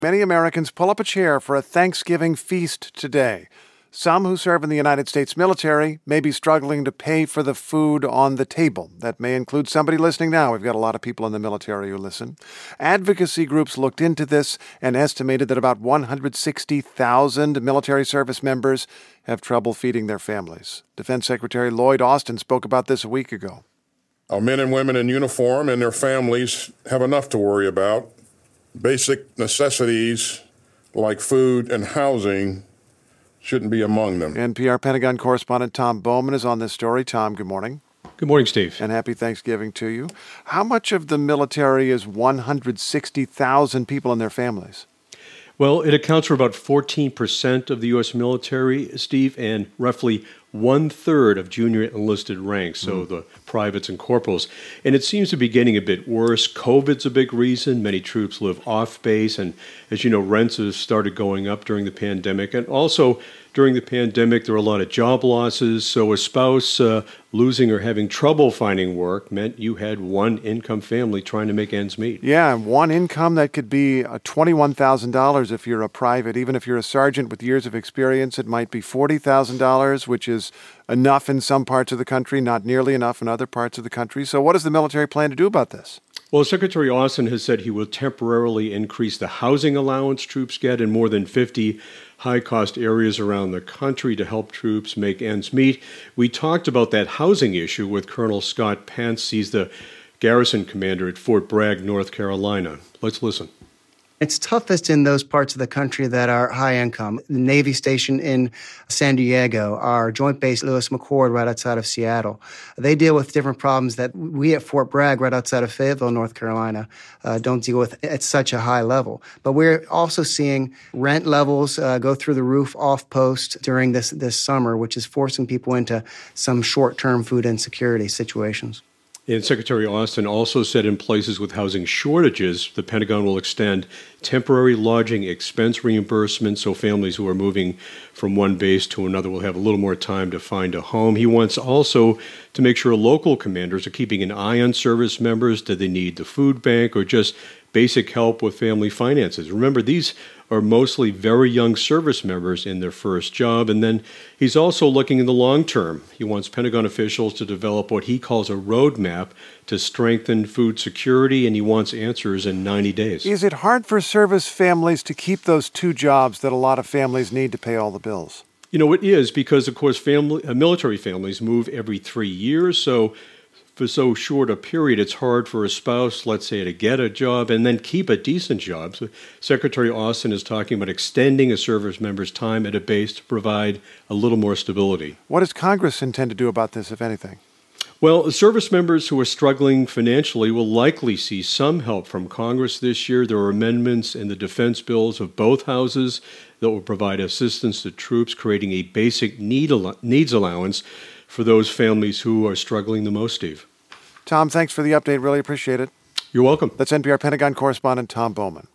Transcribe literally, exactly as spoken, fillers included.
Many Americans pull up a chair for a Thanksgiving feast today. Some who serve in the United States military may be struggling to pay for the food on the table. That may include somebody listening now. We've got a lot of people in the military who listen. Advocacy groups looked into this and estimated that about one hundred sixty thousand military service members have trouble feeding their families. Defense Secretary Lloyd Austin spoke about this a week ago. Our men and women in uniform and their families have enough to worry about. Basic necessities like food and housing shouldn't be among them. N P R Pentagon correspondent Tom Bowman is on this story. Tom, good morning. Good morning, Steve. And happy Thanksgiving to you. How much of the military is one hundred sixty thousand people and their families? Well, it accounts for about fourteen percent of the U S military, Steve, and roughly one-third of junior enlisted ranks, so mm. the privates and corporals. And it seems to be getting a bit worse. COVID's a big reason. Many troops live off base, and as you know, rents have started going up during the pandemic. And also, during the pandemic, there were a lot of job losses, so a spouse uh, losing or having trouble finding work meant you had one income family trying to make ends meet. Yeah, one income that could be uh, twenty-one thousand dollars if you're a private. Even if you're a sergeant with years of experience, it might be forty thousand dollars, which is enough in some parts of the country, not nearly enough in other parts of the country. So what does the military plan to do about this? Well, Secretary Austin has said he will temporarily increase the housing allowance troops get in more than fifty high-cost areas around the country to help troops make ends meet. We talked about that housing issue with Colonel Scott Pence. He's the garrison commander at Fort Bragg, North Carolina. Let's listen. It's toughest in those parts of the country that are high income. The Navy station in San Diego, our Joint Base Lewis McChord right outside of Seattle. They deal with different problems that we at Fort Bragg right outside of Fayetteville, North Carolina, uh, don't deal with at such a high level. But we're also seeing rent levels uh, go through the roof off post during this, this summer, which is forcing people into some short-term food insecurity situations. And Secretary Austin also said in places with housing shortages, the Pentagon will extend temporary lodging expense reimbursements so families who are moving from one base to another will have a little more time to find a home. He wants also to make sure local commanders are keeping an eye on service members. Do they need the food bank or just basic help with family finances? Remember, these are mostly very young service members in their first job. And then he's also looking in the long term. He wants Pentagon officials to develop what he calls a roadmap to strengthen food security, and he wants answers in ninety days. Is it hard for service families to keep those two jobs that a lot of families need to pay all the bills? You know, it is because, of course, family, uh, military families move every three years, so for so short a period, it's hard for a spouse, let's say, to get a job and then keep a decent job. So Secretary Austin is talking about extending a service member's time at a base to provide a little more stability. What does Congress intend to do about this, if anything? Well, service members who are struggling financially will likely see some help from Congress this year. There are amendments in the defense bills of both houses that will provide assistance to troops, creating a basic need al- needs allowance for those families who are struggling the most, Steve. Tom, thanks for the update. Really appreciate it. You're welcome. That's N P R Pentagon correspondent Tom Bowman.